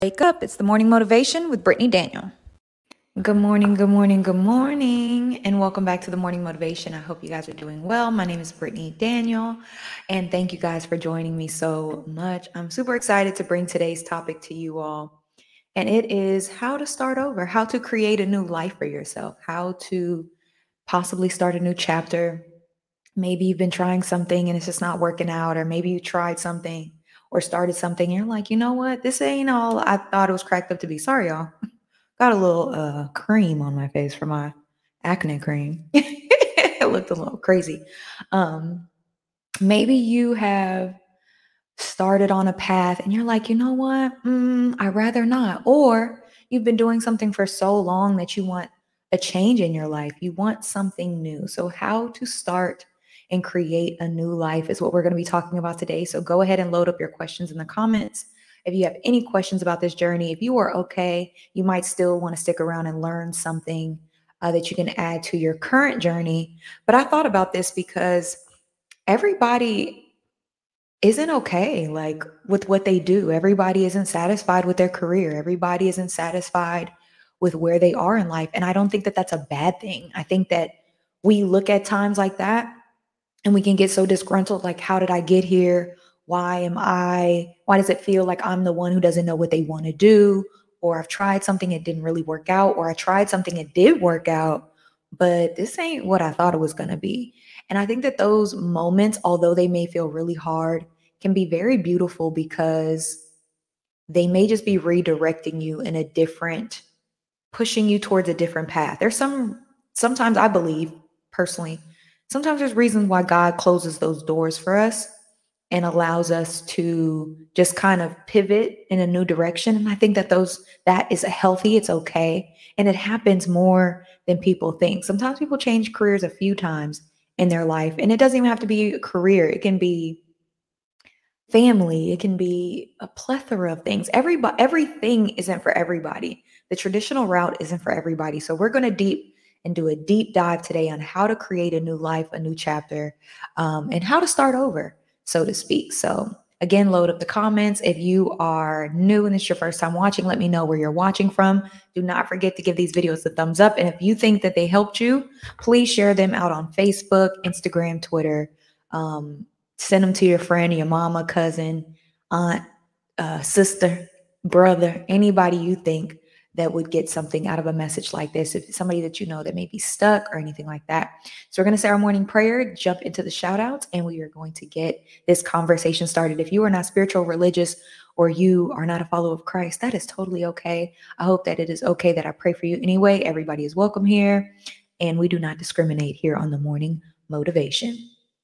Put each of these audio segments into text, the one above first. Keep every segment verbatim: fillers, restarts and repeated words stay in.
Wake up. It's the morning motivation with Brittany Daniel. Good morning, good morning, good morning, and welcome back to the morning motivation. I hope you guys are doing well. My name is Brittany Daniel, and thank you guys for joining me so much. I'm super excited to bring today's topic to you all, and it is how to start over, how to create a new life for yourself, how to possibly start a new chapter. Maybe you've been trying something and it's just not working out, or maybe you tried something or started something and you're like, you know what, this ain't all I thought it was cracked up to be. Sorry, y'all. Got a little uh cream on my face for my acne cream. It looked a little crazy. Um, maybe you have started on a path and you're like, you know what, mm, I'd rather not. Or you've been doing something for so long that you want a change in your life. You want something new. So how to start and create a new life is what we're going to be talking about today. So go ahead and load up your questions in the comments. If you have any questions about this journey, if you are okay, you might still want to stick around and learn something uh, that you can add to your current journey. But I thought about this because everybody isn't okay like with what they do. Everybody isn't satisfied with their career. Everybody isn't satisfied with where they are in life. And I don't think that that's a bad thing. I think that we look at times like that and we can get so disgruntled, like, how did I get here? Why am I, why does it feel like I'm the one who doesn't know what they want to do? Or I've tried something, it didn't really work out, or I tried something, it did work out, but this ain't what I thought it was going to be. And I think that those moments, although they may feel really hard, can be very beautiful because they may just be redirecting you in a different, pushing you towards a different path. There's some, sometimes I believe personally, sometimes there's reasons why God closes those doors for us and allows us to just kind of pivot in a new direction. And I think that those, that is a healthy, it's okay. And it happens more than people think. Sometimes people change careers a few times in their life, and it doesn't even have to be a career. It can be family, it can be a plethora of things. Everybody, everything isn't for everybody. The traditional route isn't for everybody. So we're going to deep and do a deep dive today on how to create a new life, a new chapter, um, and how to start over, so to speak. So again, load up the comments. If you are new and it's your first time watching, let me know where you're watching from. Do not forget to give these videos a thumbs up. And if you think that they helped you, please share them out on Facebook, Instagram, Twitter. Um, send them to your friend, your mama, cousin, aunt, uh, sister, brother, anybody you think that would get something out of a message like this. If it's somebody that you know that may be stuck or anything like that. So we're going to say our morning prayer, jump into the shout outs, and we are going to get this conversation started. If you are not spiritual, religious, or you are not a follower of Christ, that is totally okay. I hope that it is okay that I pray for you anyway. Everybody is welcome here, and we do not discriminate here on the morning motivation.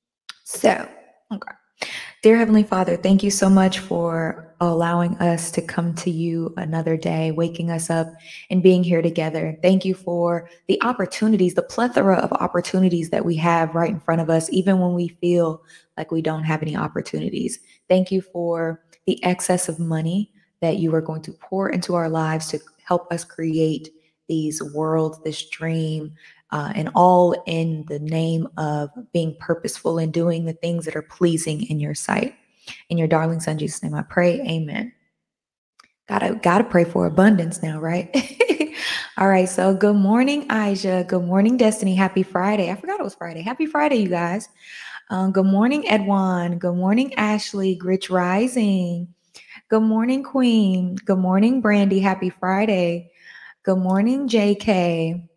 So, okay. Dear Heavenly Father, thank you so much for allowing us to come to you another day, waking us up and being here together. Thank you for the opportunities, the plethora of opportunities that we have right in front of us, even when we feel like we don't have any opportunities. Thank you for the excess of money that you are going to pour into our lives to help us create these worlds, this dream, Uh, and all in the name of being purposeful and doing the things that are pleasing in your sight. In your darling son, Jesus' name, I pray. Amen. Gotta, gotta pray for abundance now, right? All right. So good morning, Aisha. Good morning, Destiny. Happy Friday. I forgot it was Friday. Happy Friday, you guys. Um, good morning, Edwan. Good morning, Ashley. Gritch Rising. Good morning, Queen. Good morning, Brandy. Happy Friday. Good morning, J K.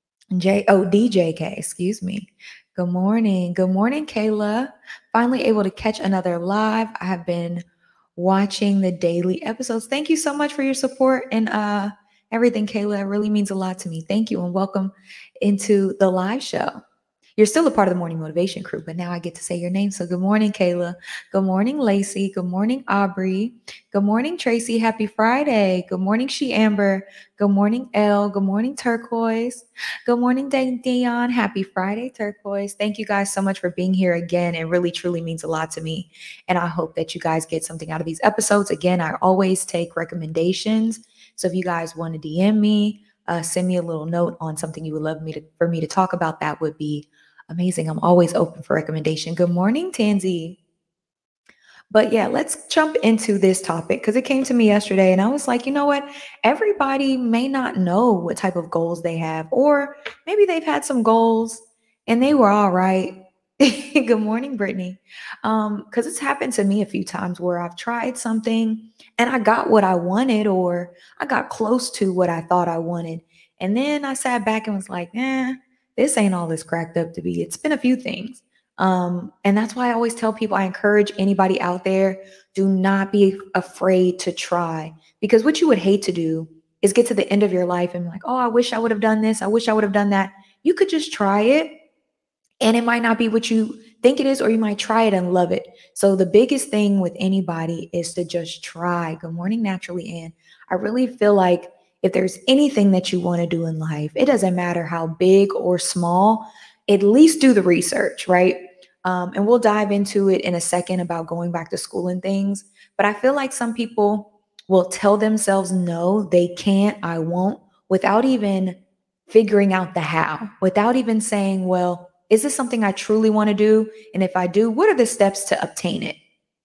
J oh D J K, excuse me. Good morning. Good morning, Kayla. Finally able to catch another live. I have been watching the daily episodes. Thank you so much for your support and uh everything, Kayla. It really means a lot to me. Thank you and welcome into the live show. You're still a part of the morning motivation crew, but now I get to say your name. So good morning, Kayla. Good morning, Lacey. Good morning, Aubrey. Good morning, Tracy. Happy Friday. Good morning, She Amber. Good morning, Elle. Good morning, Turquoise. Good morning, Dion. Happy Friday, Turquoise. Thank you guys so much for being here again. It really, truly means a lot to me. And I hope that you guys get something out of these episodes. Again, I always take recommendations. So if you guys want to D M me, uh, send me a little note on something you would love me to for me to talk about, that would be amazing. I'm always open for recommendation. Good morning, Tansy. But yeah, let's jump into this topic because it came to me yesterday and I was like, you know what? Everybody may not know what type of goals they have, or maybe they've had some goals and they were all right. Good morning, Brittany. Um, because it's happened to me a few times where I've tried something and I got what I wanted, or I got close to what I thought I wanted. And then I sat back and was like, eh, this ain't all it's cracked up to be. It's been a few things. Um, and that's why I always tell people, I encourage anybody out there, do not be afraid to try. Because what you would hate to do is get to the end of your life and be like, oh, I wish I would have done this. I wish I would have done that. You could just try it and it might not be what you think it is, or you might try it and love it. So the biggest thing with anybody is to just try. Good morning, Naturally Ann. I really feel like if there's anything that you want to do in life, it doesn't matter how big or small, at least do the research, right? Um, and we'll dive into it in a second about going back to school and things. But I feel like some people will tell themselves, no, they can't, I won't, without even figuring out the how, without even saying, well, is this something I truly want to do? And if I do, what are the steps to obtain it?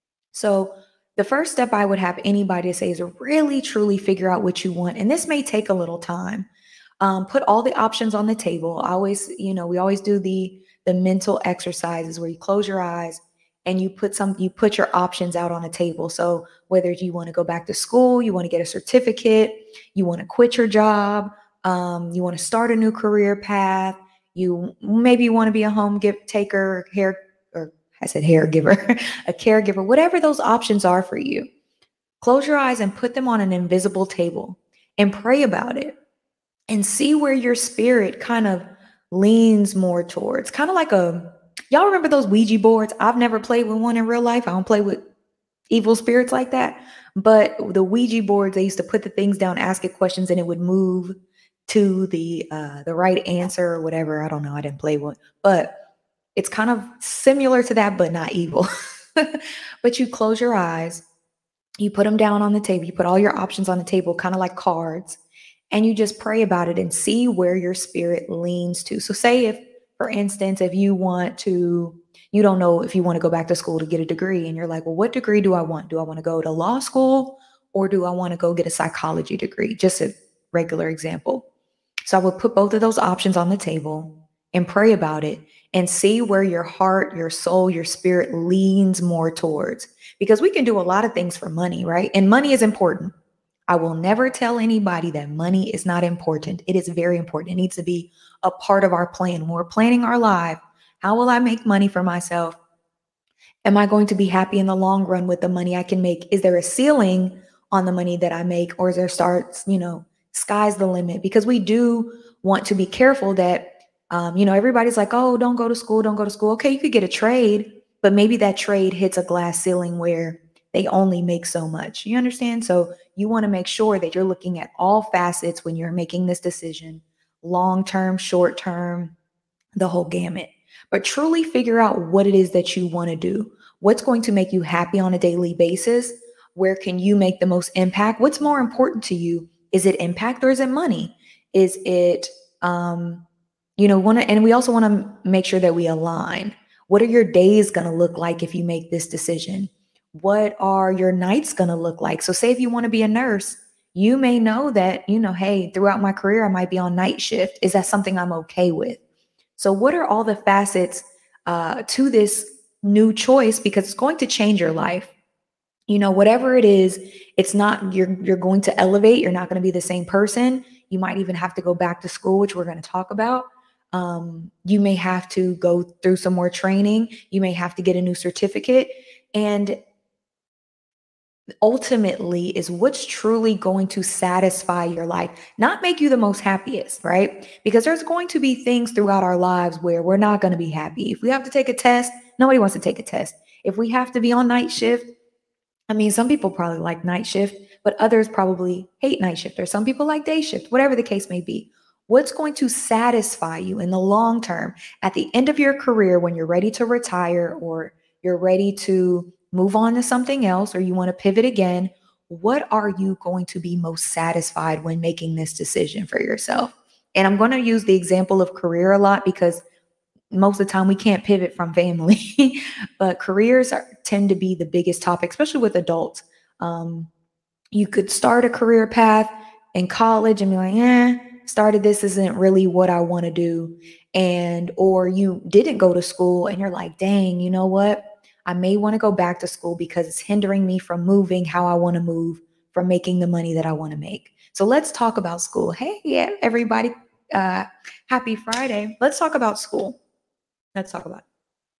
So the first step I would have anybody to say is really, truly figure out what you want. And this may take a little time. Um, put all the options on the table. I always, you know, we always do the the mental exercises where you close your eyes and you put some, you put your options out on a table. So whether you want to go back to school, you want to get a certificate, you want to quit your job, um, you want to start a new career path, you maybe you want to be a home give taker, hair, or I said caregiver, a caregiver, whatever those options are for you. Close your eyes and put them on an invisible table and pray about it and see where your spirit kind of leans more towards. Kind of like a, y'all remember those Ouija boards? I've never played with one in real life. I don't play with evil spirits like that. But the Ouija boards, they used to put the things down, ask it questions, and it would move to the uh, the right answer or whatever. I don't know. I didn't play one, but it's kind of similar to that, but not evil. But you close your eyes, you put them down on the table, you put all your options on the table, kind of like cards, and you just pray about it and see where your spirit leans to. So say if, for instance, if you want to, you don't know if you want to go back to school to get a degree and you're like, well, what degree do I want? Do I want to go to law school or do I want to go get a psychology degree? Just a regular example. So I would put both of those options on the table and pray about it and see where your heart, your soul, your spirit leans more towards. Because we can do a lot of things for money, right? And money is important. I will never tell anybody that money is not important. It is very important. It needs to be a part of our plan. When we're planning our life, how will I make money for myself? Am I going to be happy in the long run with the money I can make? Is there a ceiling on the money that I make, or is there starts, you know, sky's the limit? Because we do want to be careful that, um, you know, everybody's like, oh, don't go to school, don't go to school. Okay, you could get a trade, but maybe that trade hits a glass ceiling where they only make so much. You understand? So you want to make sure that you're looking at all facets when you're making this decision, long-term, short-term, the whole gamut. But truly figure out what it is that you want to do. What's going to make you happy on a daily basis? Where can you make the most impact? What's more important to you? Is it impact or is it money? Is it, um, you know, want to, and we also want to make sure that we align. What are your days going to look like if you make this decision? What are your nights going to look like? So say if you want to be a nurse, you may know that, you know, hey, throughout my career, I might be on night shift. Is that something I'm okay with? So what are all the facets uh, to this new choice? Because it's going to change your life. You know, whatever it is, it's not, you're, you're going to elevate. You're not going to be the same person. You might even have to go back to school, which we're going to talk about. Um, you may have to go through some more training. You may have to get a new certificate. And ultimately is what's truly going to satisfy your life, not make you the most happiest, right? Because there's going to be things throughout our lives where we're not going to be happy. If we have to take a test, nobody wants to take a test. If we have to be on night shift, I mean, some people probably like night shift, but others probably hate night shift, or some people like day shift, whatever the case may be. What's going to satisfy you in the long term at the end of your career when you're ready to retire or you're ready to move on to something else, or you want to pivot again? What are you going to be most satisfied when making this decision for yourself? And I'm going to use the example of career a lot because most of the time we can't pivot from family, but careers are, tend to be the biggest topic, especially with adults. Um, you could start a career path in college and be like, eh, started this isn't really what I want to do. And, or you didn't go to school and you're like, dang, you know what? I may want to go back to school because it's hindering me from moving how I want to move, from making the money that I want to make. So let's talk about school. Hey, yeah, everybody. Uh, happy Friday. Let's talk about school. Let's talk about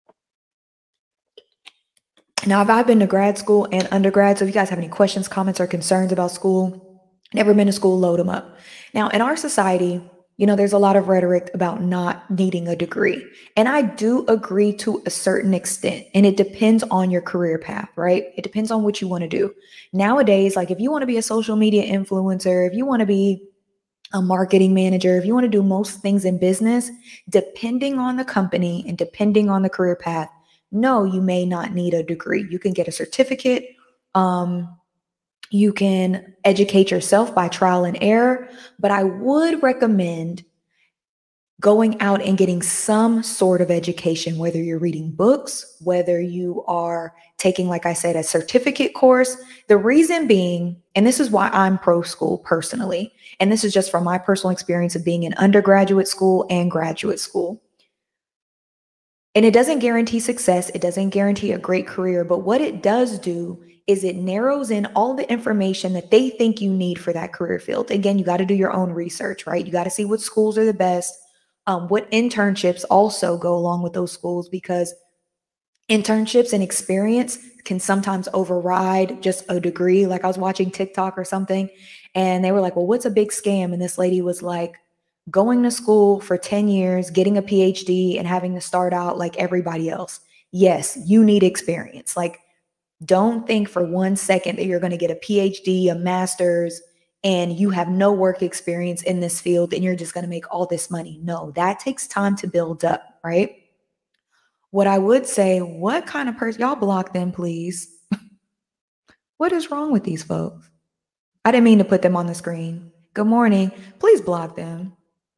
it. Now, I've been to grad school and undergrad. So if you guys have any questions, comments, or concerns about school, never been to school, load them up. Now, in our society, you know, there's a lot of rhetoric about not needing a degree. And I do agree to a certain extent. And it depends on your career path, right? It depends on what you want to do. Nowadays, like if you want to be a social media influencer, if you want to be a marketing manager, if you want to do most things in business, depending on the company and depending on the career path, no, you may not need a degree. You can get a certificate. Um, you can educate yourself by trial and error, but I would recommend going out and getting some sort of education, whether you're reading books, whether you are taking, like I said, a certificate course. The reason being, and this is why I'm pro school personally, and this is just from my personal experience of being in undergraduate school and graduate school. And it doesn't guarantee success. It doesn't guarantee a great career, but what it does do is it narrows in all the information that they think you need for that career field. Again, you got to do your own research, right? You got to see what schools are the best. Um, what internships also go along with those schools, because internships and experience can sometimes override just a degree. Like I was watching TikTok or something and they were like, well, what's a big scam? And this lady was like, going to school for ten years, getting a P H D and having to start out like everybody else. Yes, you need experience. Like, don't think for one second that you're going to get a P H D, a master's, and you have no work experience in this field and you're just going to make all this money. No, that takes time to build up, right? What I would say, what kind of person, y'all block them, please. What is wrong with these folks? I didn't mean to put them on the screen. Good morning. Please block them.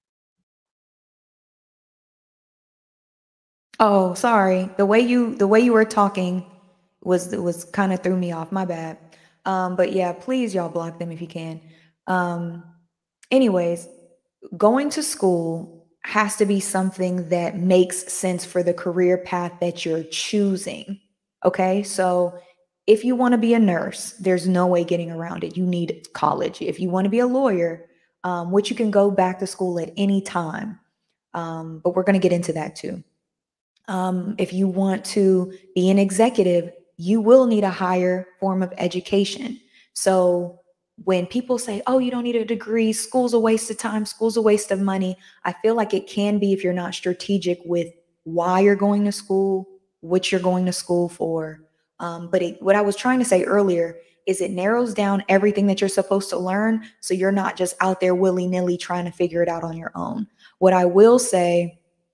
Oh, sorry. The way you the way you were talking was was kind of threw me off. My bad. Um, but yeah, please y'all block them if you can. Um, anyways, going to school has to be something that makes sense for the career path that you're choosing. Okay, so if you want to be a nurse, there's no way getting around it. You need college. If you want to be a lawyer, um, which you can go back to school at any time, um, but we're going to get into that too. Um, if you want to be an executive, you will need a higher form of education. So when people say, oh, you don't need a degree, school's a waste of time, school's a waste of money, I feel like it can be if you're not strategic with why you're going to school, what you're going to school for. Um, but it, what I was trying to say earlier is it narrows down everything that you're supposed to learn. So you're not just out there willy-nilly trying to figure it out on your own. What I will say,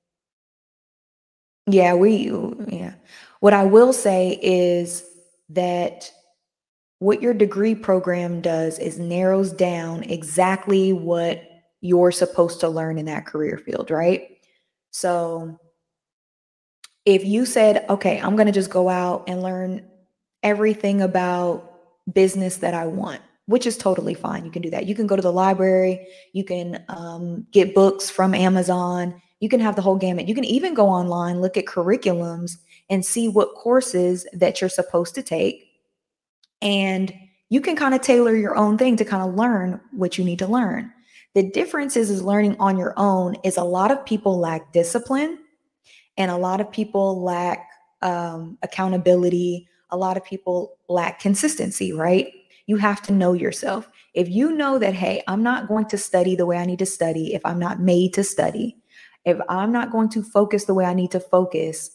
yeah, we, yeah. What I will say is that what your degree program does is narrows down exactly what you're supposed to learn in that career field, right? So if you said, okay, I'm going to just go out and learn everything about business that I want, which is totally fine. You can do that. You can go to the library. You can um, get books from Amazon. You can have the whole gamut. You can even go online, look at curriculums and see what courses that you're supposed to take. And you can kind of tailor your own thing to kind of learn what you need to learn. The difference is, is learning on your own is a lot of people lack discipline and a lot of people lack um, accountability. A lot of people lack consistency, right? You have to know yourself. If you know that, hey, I'm not going to study the way I need to study if I'm not made to study, if I'm not going to focus the way I need to focus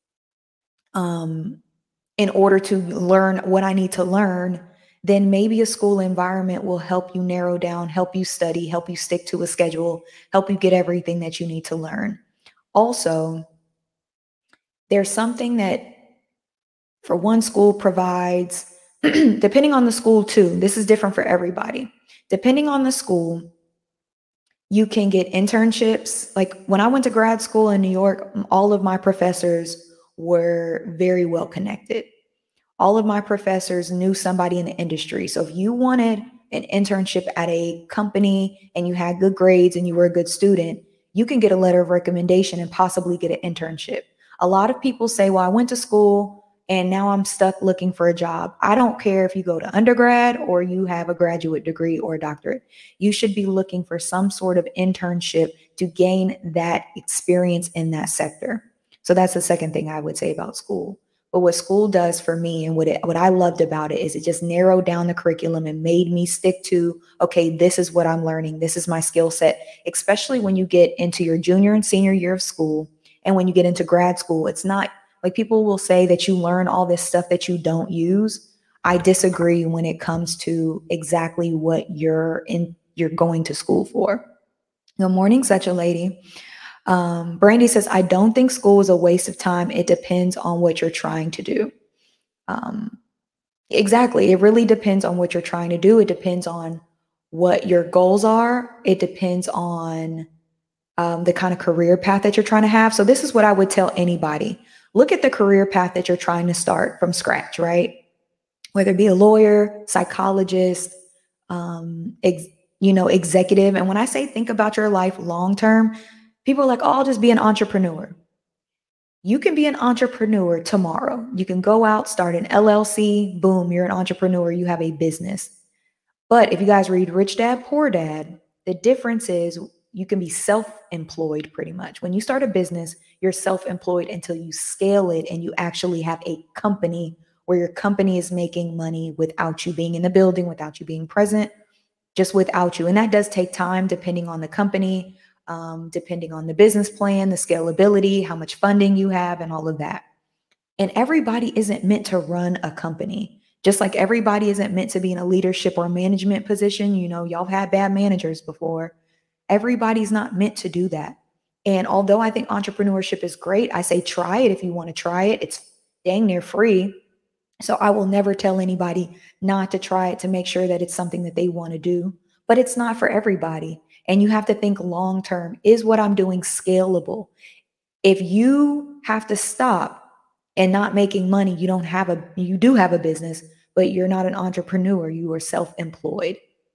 um, in order to learn what I need to learn, then maybe a school environment will help you narrow down, help you study, help you stick to a schedule, help you get everything that you need to learn. Also, there's something that for one school provides, depending on the school too, this is different for everybody. Depending on the school, You can get internships. Like when I went to grad school in New York, all of my professors were very well connected. All of my professors knew somebody in the industry. So if you wanted an internship at a company and you had good grades and you were a good student, you can get a letter of recommendation and possibly get an internship. A lot of people say, well, I went to school and now I'm stuck looking for a job. I don't care if you go to undergrad or you have a graduate degree or a doctorate. You should be looking for some sort of internship to gain that experience in that sector. So that's the second thing I would say about school. But what school does for me and what it, what I loved about it is it just narrowed down the curriculum and made me stick to, okay, this is what I'm learning. This is my skill set, especially when you get into your junior and senior year of school. And when you get into grad school, it's not like people will say that you learn all this stuff that you don't use. I disagree when it comes to exactly what you're in, you're going to school for. Good morning, such a lady. Um, Brandy says, I don't think school is a waste of time. It depends on what you're trying to do. Um, exactly. It really depends on what you're trying to do. It depends on what your goals are. It depends on um, the kind of career path that you're trying to have. So this is what I would tell anybody. Look at the career path that you're trying to start from scratch, right? Whether it be a lawyer, psychologist, um, ex- you know, executive. And when I say think about your life long-term, people are like, oh, I'll just be an entrepreneur. You can be an entrepreneur tomorrow. You can go out, start an L L C, boom, you're an entrepreneur, you have a business. But if you guys read Rich Dad, Poor Dad, the difference is you can be self-employed pretty much. When you start a business, you're self-employed until you scale it and you actually have a company where your company is making money without you being in the building, without you being present, just without you. And that does take time depending on the company, um, depending on the business plan, the scalability, how much funding you have, and all of that. And everybody isn't meant to run a company. Just like everybody isn't meant to be in a leadership or management position. You know, y'all have had bad managers before. Everybody's not meant to do that. And although I think entrepreneurship is great, I say try it if you want to try it. It's dang near free. So I will never tell anybody not to try it to make sure that it's something that they want to do. But it's not for everybody. And you have to think long term. Is what I'm doing scalable? If you have to stop and not making money, you don't have a, you do have a business, but you're not an entrepreneur, you are self-employed,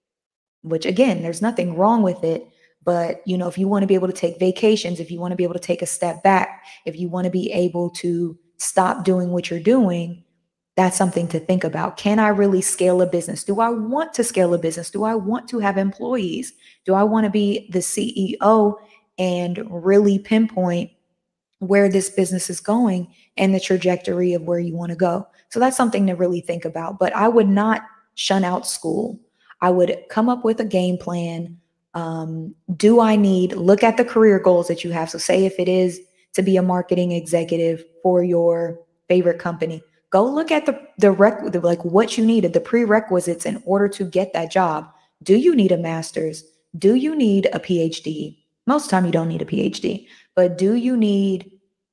which again, there's nothing wrong with it. But, you know, if you want to be able to take vacations, if you want to be able to take a step back, if you want to be able to stop doing what you're doing, that's something to think about. Can I really scale a business? Do I want to scale a business? Do I want to have employees? Do I want to be the C E O and really pinpoint where this business is going and the trajectory of where you want to go? So that's something to really think about. But I would not shun out school. I would come up with a game plan. Um, do I need, look at the career goals that you have. So say if it is to be a marketing executive for your favorite company, go look at the, the rec, the, like what you needed, the prerequisites in order to get that job. Do you need a master's? Do you need a P H D? Most of the time you don't need a P H D, but do you need,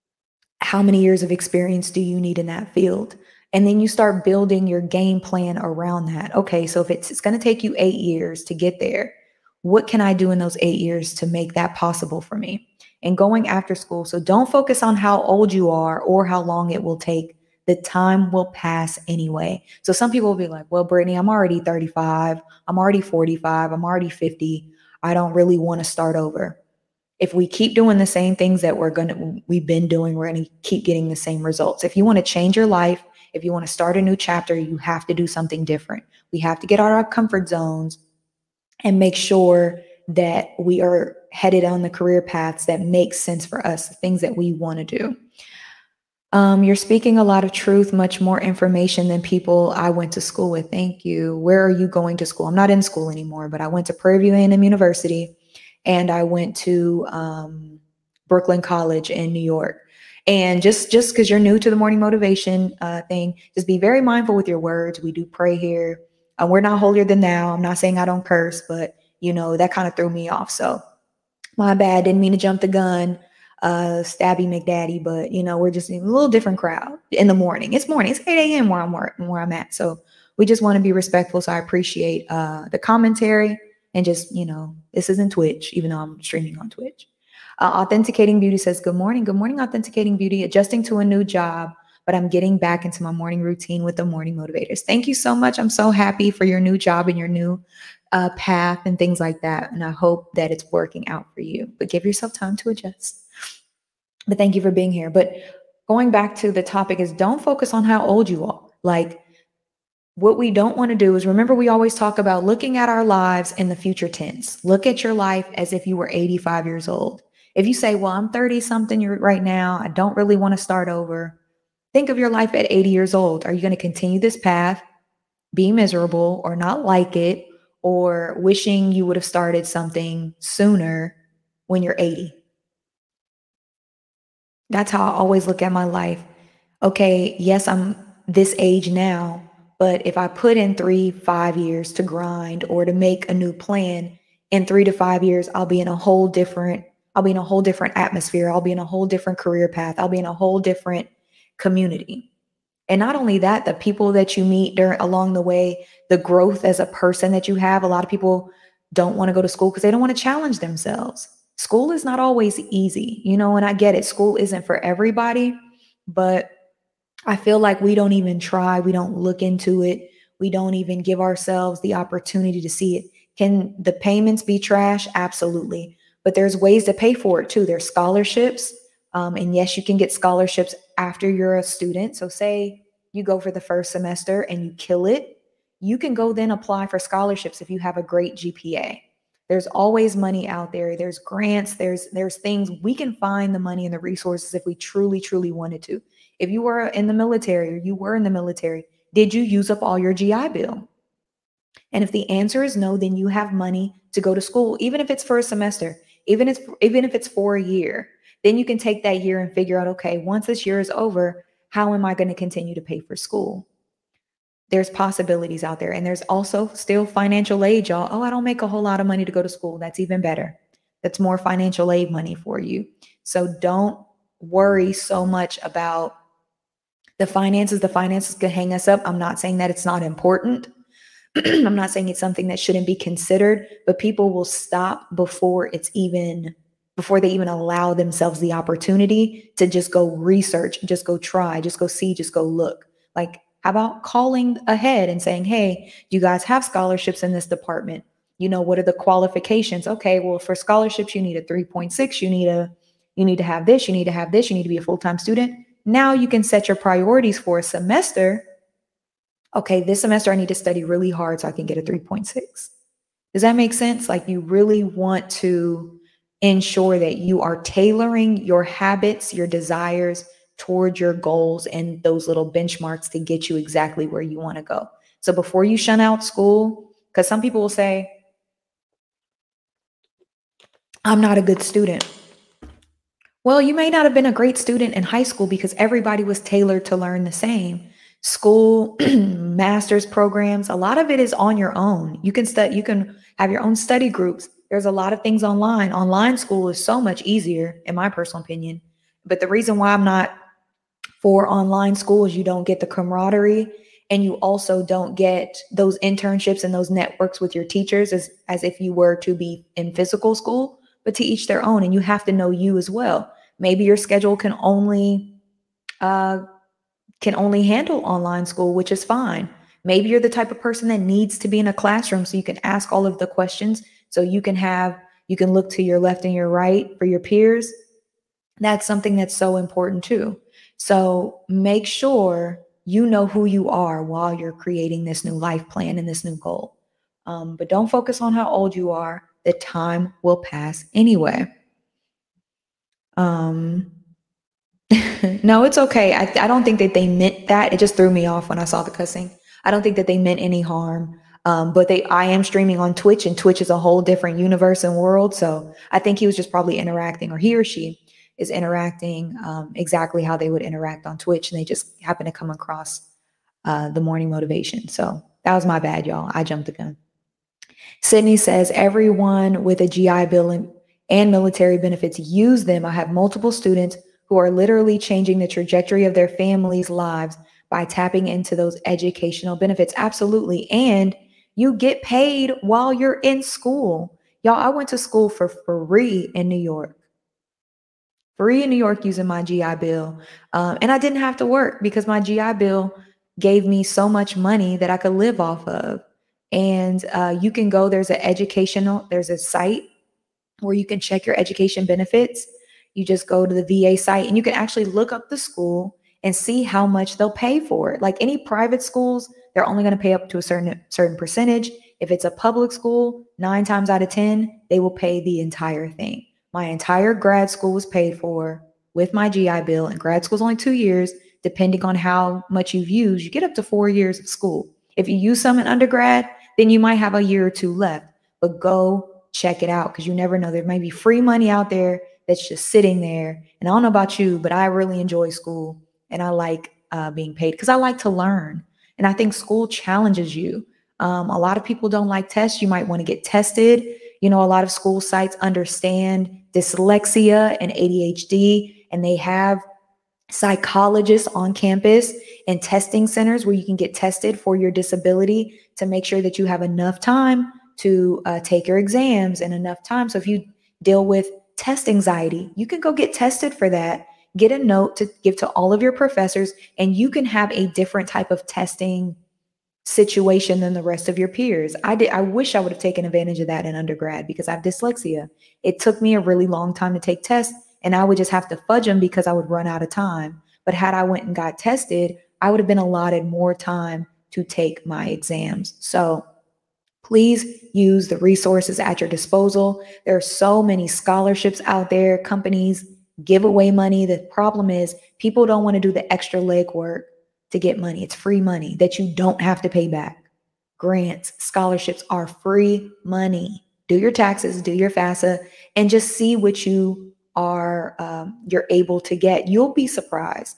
how many years of experience do you need in that field? And then you start building your game plan around that. Okay, so if it's, it's going to take you eight years to get there, what can I do in those eight years to make that possible for me? And going after school. So don't focus on how old you are or how long it will take. The time will pass anyway. So some people will be like, well, Brittany, I'm already thirty-five. I'm already forty-five. I'm already fifty. I don't really want to start over. If we keep doing the same things that we're going to, we've been doing, we're going to keep getting the same results. If you want to change your life, if you want to start a new chapter, you have to do something different. We have to get out of our comfort zones and make sure that we are headed on the career paths that make sense for us, the things that we want to do. Um, you're speaking a lot of truth, much more information than people I went to school with. Thank you. Where are you going to school? I'm not in school anymore, but I went to Prairie View A and M University and I went to um, Brooklyn College in New York. And just just because you're new to the morning motivation uh, thing, just be very mindful with your words. We do pray here. Uh, we're not holier than thou. I'm not saying I don't curse, but you know, that kind of threw me off. So my bad. Didn't mean to jump the gun, uh, stabby McDaddy, but you know, we're just in a little different crowd in the morning. It's morning. It's eight a.m. where I'm where I'm at. So we just want to be respectful. So I appreciate uh, the commentary. and just, you know, this isn't Twitch, even though I'm streaming on Twitch. Uh, Authenticating Beauty says, good morning. Good morning, Authenticating Beauty. Adjusting to a new job, but I'm getting back into my morning routine with the morning motivators. Thank you so much. I'm so happy for your new job and your new uh, path and things like that. And I hope that it's working out for you, but give yourself time to adjust. But thank you for being here. But going back to the topic is don't focus on how old you are. Like, what we don't want to do is, remember, we always talk about looking at our lives in the future tense. Look at your life as if you were eighty-five years old. If you say, well, I'm thirty something right now, I don't really want to start over. Think of your life at eighty years old. Are you going to continue this path, be miserable, or not like it, or wishing you would have started something sooner when you're eighty? That's how I always look at my life. Okay, yes, I'm this age now, but if I put in three, five years to grind or to make a new plan, in three to five years, I'll be in a whole different, I'll be in a whole different atmosphere. I'll be in a whole different career path. I'll be in a whole different community. And not only that, the people that you meet during, along the way, the growth as a person that you have. A lot of people don't want to go to school because they don't want to challenge themselves. School is not always easy, you know, and I get it. School isn't for everybody, but I feel like we don't even try. We don't look into it. We don't even give ourselves the opportunity to see it. Can the payments be trash? Absolutely. But there's ways to pay for it too. There's scholarships. Um, and yes, you can get scholarships after you're a student. So say you go for the first semester and you kill it. You can go then apply for scholarships if you have a great G P A. There's always money out there. There's grants. There's, there's things. We can find the money and the resources if we truly, truly wanted to. If you were in the military or you were in the military, did you use up all your G I Bill? And if the answer is no, then you have money to go to school, even if it's for a semester, even if, even if it's for a year. Then you can take that year and figure out, okay, once this year is over, how am I going to continue to pay for school? There's possibilities out there. And there's also still financial aid, y'all. Oh, I don't make a whole lot of money to go to school. That's even better. That's more financial aid money for you. So don't worry so much about the finances. The finances can hang us up. I'm not saying that it's not important. I'm not saying it's something that shouldn't be considered, but people will stop before it's even, before they even allow themselves the opportunity to just go research, just go try, just go see, just go look. Like, how about calling ahead and saying, hey, you guys have scholarships in this department? You know, what are the qualifications? Okay, well, for scholarships, you need a three point six. You need a, you need to have this. You need to have this. You need to be a full-time student. Now you can set your priorities for a semester. Okay, this semester I need to study really hard so I can get a three point six. Does that make sense? Like, you really want to ensure that you are tailoring your habits, your desires towards your goals and those little benchmarks to get you exactly where you want to go. So before you shun out school, because some people will say, I'm not a good student. Well, you may not have been a great student in high school because everybody was tailored to learn the same. School, master's programs, a lot of it is on your own. You can study, you can have your own study groups. There's a lot of things online. Online school is so much easier, in my personal opinion. But the reason why I'm not for online school is you don't get the camaraderie, and you also don't get those internships and those networks with your teachers as, as if you were to be in physical school, but to each their own. And you have to know you as well. Maybe your schedule can only, uh, can only handle online school, which is fine. Maybe you're the type of person that needs to be in a classroom so you can ask all of the questions, so you can have, you can look to your left and your right for your peers. That's something that's so important too. So make sure you know who you are while you're creating this new life plan and this new goal. Um, but don't focus on how old you are. The time will pass anyway. Um, no, it's okay. I, I don't think that they meant that. It just threw me off when I saw the cussing. I don't think that they meant any harm. Um, but they, I am streaming on Twitch, and Twitch is a whole different universe and world. So I think he was just probably interacting, or he or she is interacting um, exactly how they would interact on Twitch. And they just happen to come across uh, the morning motivation. So that was my bad, y'all. I jumped the gun. Sydney says, everyone with a G I Bill and military benefits use them. I have multiple students who are literally changing the trajectory of their families' lives by tapping into those educational benefits. Absolutely. And You get paid while you're in school. Y'all, I went to school for free in New York. Free in New York using my G I Bill. Um, and I didn't have to work because my G I Bill gave me so much money that I could live off of. And uh, you can go, there's an educational, there's a site where you can check your education benefits. You just go to the V A site and you can actually look up the school and see how much they'll pay for it. Like any private schools, they're only going to pay up to a certain certain percentage. If it's a public school, nine times out of ten, they will pay the entire thing. My entire grad school was paid for with my G I Bill, and grad school is only two years. Depending on how much you've used, you get up to four years of school. If you use some in undergrad, then you might have a year or two left, but go check it out because you never know. There might be free money out there that's just sitting there. And I don't know about you, but I really enjoy school and I like uh, being paid because I like to learn. And I think school challenges you. Um, a lot of people don't like tests. You might want to get tested. You know, a lot of school sites understand dyslexia and A D H D, and they have psychologists on campus and testing centers where you can get tested for your disability to make sure that you have enough time to uh, take your exams and enough time. So if you deal with test anxiety, you can go get tested for that, get a note to give to all of your professors, and you can have a different type of testing situation than the rest of your peers. I did. I wish I would have taken advantage of that in undergrad because I have dyslexia. It took me a really long time to take tests, and I would just have to fudge them because I would run out of time. But had I went and got tested, I would have been allotted more time to take my exams. So please use the resources at your disposal. There are so many scholarships out there. Companies give away money. The problem is people don't want to do the extra legwork to get money. It's free money that you don't have to pay back. Grants, scholarships are free money. Do your taxes, do your FAFSA, and just see what you are, um, you're able to get. You'll be surprised.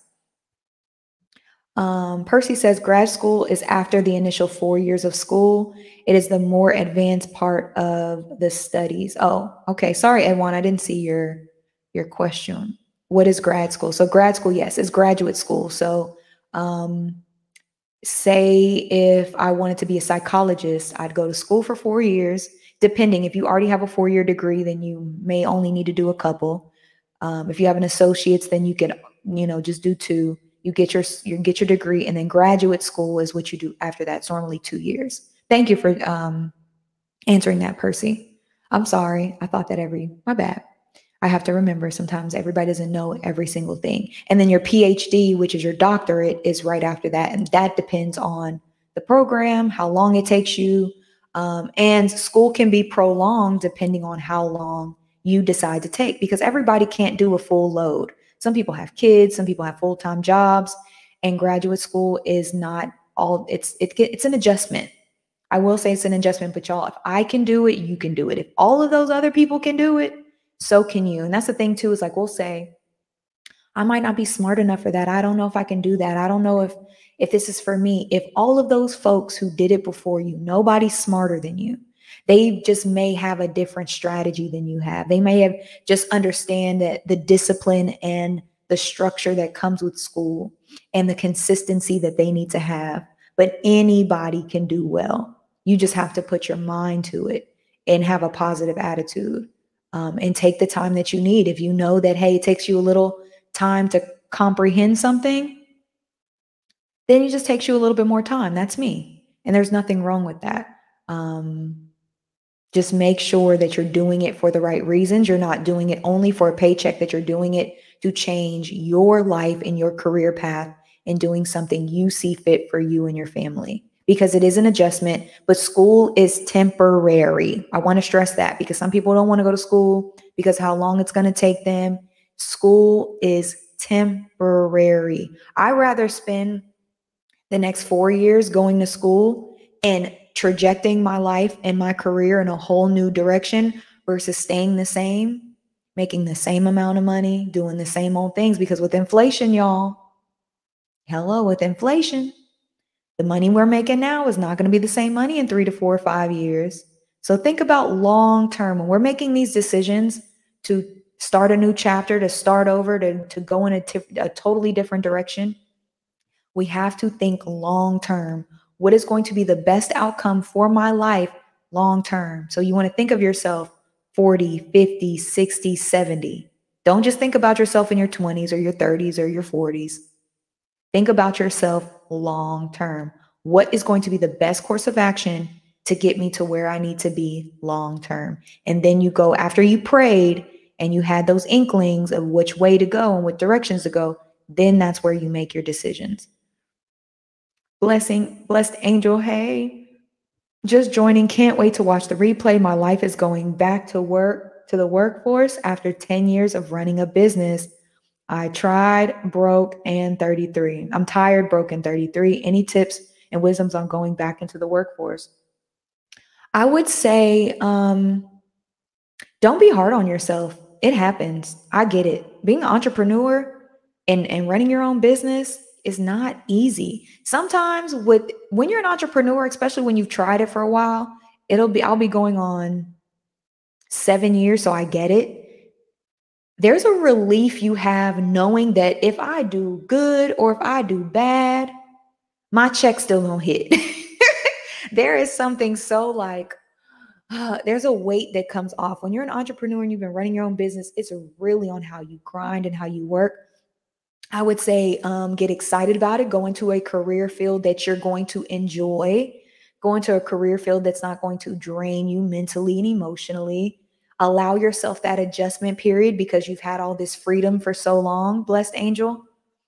Um, Percy says grad school is after the initial four years of school. It is the more advanced part of the studies. Oh, okay. Sorry, Edwan, I didn't see your your question. What is grad school? So grad school, yes, is graduate school. So um, say if I wanted to be a psychologist, I'd go to school for four years. Depending, if you already have a four-year degree, then you may only need to do a couple. Um, if you have an associate's, then you can, you know, just do two. You get your you get your degree, and then graduate school is what you do after that. It's normally two years. Thank you for um, answering that, Percy. I'm sorry. I thought that every, my bad. I have to remember sometimes everybody doesn't know every single thing. And then your PhD, which is your doctorate, is right after that. And that depends on the program, how long it takes you. Um, and school can be prolonged depending on how long you decide to take, because everybody can't do a full load. Some people have kids, some people have full-time jobs, and graduate school is not all, it's, it, it's an adjustment. I will say it's an adjustment, but y'all, if I can do it, you can do it. If all of those other people can do it, so can you. And that's the thing too, is like, we'll say, I might not be smart enough for that. I don't know if I can do that. I don't know if, if this is for me. If all of those folks who did it before you, nobody's smarter than you. They just may have a different strategy than you have. They may have just understand that the discipline and the structure that comes with school and the consistency that they need to have. But anybody can do well. You just have to put your mind to it and have a positive attitude. Um, and take the time that you need. If you know that, hey, it takes you a little time to comprehend something, then it just takes you a little bit more time. That's me. And there's nothing wrong with that. Um, just make sure that you're doing it for the right reasons. You're not doing it only for a paycheck, that you're doing it to change your life and your career path and doing something you see fit for you and your family. Because it is an adjustment, but school is temporary. I want to stress that because some people don't want to go to school because how long it's going to take them. School is temporary. I rather spend the next four years going to school and trajecting my life and my career in a whole new direction versus staying the same, making the same amount of money, doing the same old things. Because with inflation, y'all, hello, with inflation, the money we're making now is not going to be the same money in three to four or five years. So think about long term. When we're making these decisions to start a new chapter, to start over, to, to go in a, a totally different direction, we have to think long term. What is going to be the best outcome for my life long term? So you want to think of yourself forty, fifty, sixty, seventy. Don't just think about yourself in your twenties or your thirties or your forties. Think about yourself long term. What is going to be the best course of action to get me to where I need to be long term? And then you go, after you prayed and you had those inklings of which way to go and what directions to go, then that's where you make your decisions. Blessing, blessed angel, hey, just joining. Can't wait to watch the replay. My life is going back to work, to the workforce after ten years of running a business. I tried, broke, and thirty-three. I'm tired, broke, and thirty-three. Any tips and wisdoms on going back into the workforce? I would say, um, don't be hard on yourself. It happens. I get it. Being an entrepreneur and, and running your own business is not easy. Sometimes with when you're an entrepreneur, especially when you've tried it for a while, it'll be, I'll be going on seven years, so I get it. There's a relief you have knowing that if I do good or if I do bad, my check still gonna hit. There is something so like, uh, there's a weight that comes off. When you're an entrepreneur and you've been running your own business, it's really on how you grind and how you work. I would say um, get excited about it. Go into a career field that you're going to enjoy. Go into a career field that's not going to drain you mentally and emotionally. Allow yourself that adjustment period because you've had all this freedom for so long, blessed angel,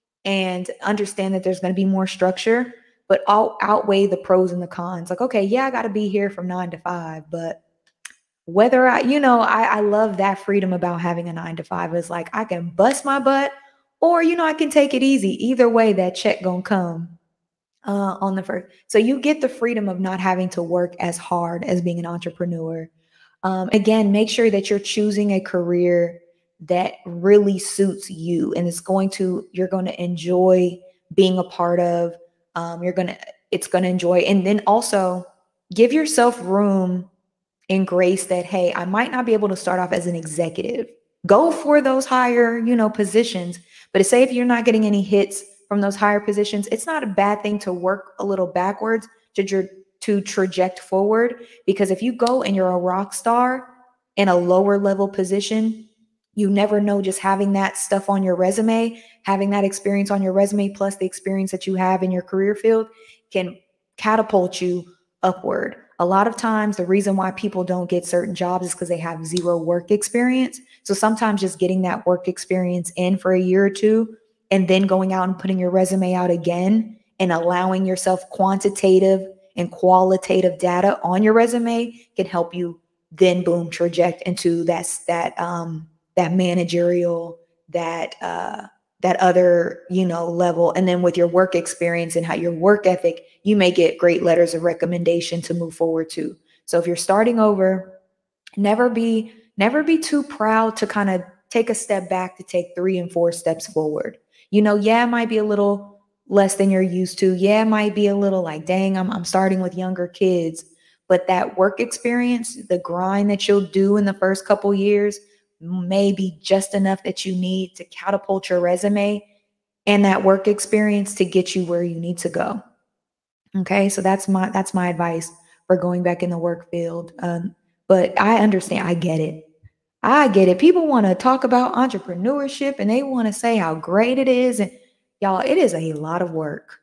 and understand that there's going to be more structure, but I'll outweigh the pros and the cons. Like, okay, yeah, I got to be here from nine to five, but whether I, you know, I, I love that freedom about having a nine to five. It's like, I can bust my butt or, you know, I can take it easy. Either way, that check gonna come uh, on the first. So you get the freedom of not having to work as hard as being an entrepreneur. Um, again, make sure that you're choosing a career that really suits you and it's going to, you're going to enjoy being a part of. Um, you're going to, it's going to enjoy. And then also give yourself room and grace that, hey, I might not be able to start off as an executive. Go for those higher, you know, positions. But say if you're not getting any hits from those higher positions, it's not a bad thing to work a little backwards to, to traject forward. Because if you go and you're a rock star in a lower level position, you never know, just having that stuff on your resume, having that experience on your resume, plus the experience that you have in your career field can catapult you upward. A lot of times the reason why people don't get certain jobs is because they have zero work experience. So sometimes just getting that work experience in for a year or two and then going out and putting your resume out again and allowing yourself quantitative and qualitative data on your resume can help you then boom, traject into that, that, um, that managerial, that, uh, that other, you know, level. And then with your work experience and how your work ethic, you may get great letters of recommendation to move forward to. So if you're starting over, never be, never be too proud to kind of take a step back to take three and four steps forward. You know, yeah, it might be a little less than you're used to. Yeah, it might be a little like, dang, I'm, I'm starting with younger kids, but that work experience, the grind that you'll do in the first couple years, maybe just enough that you need to catapult your resume and that work experience to get you where you need to go. Okay, so that's my that's my advice for going back in the work field. Um, but I understand, I get it. I get it. People want to talk about entrepreneurship and they want to say how great it is. And y'all, it is a lot of work.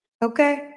Okay.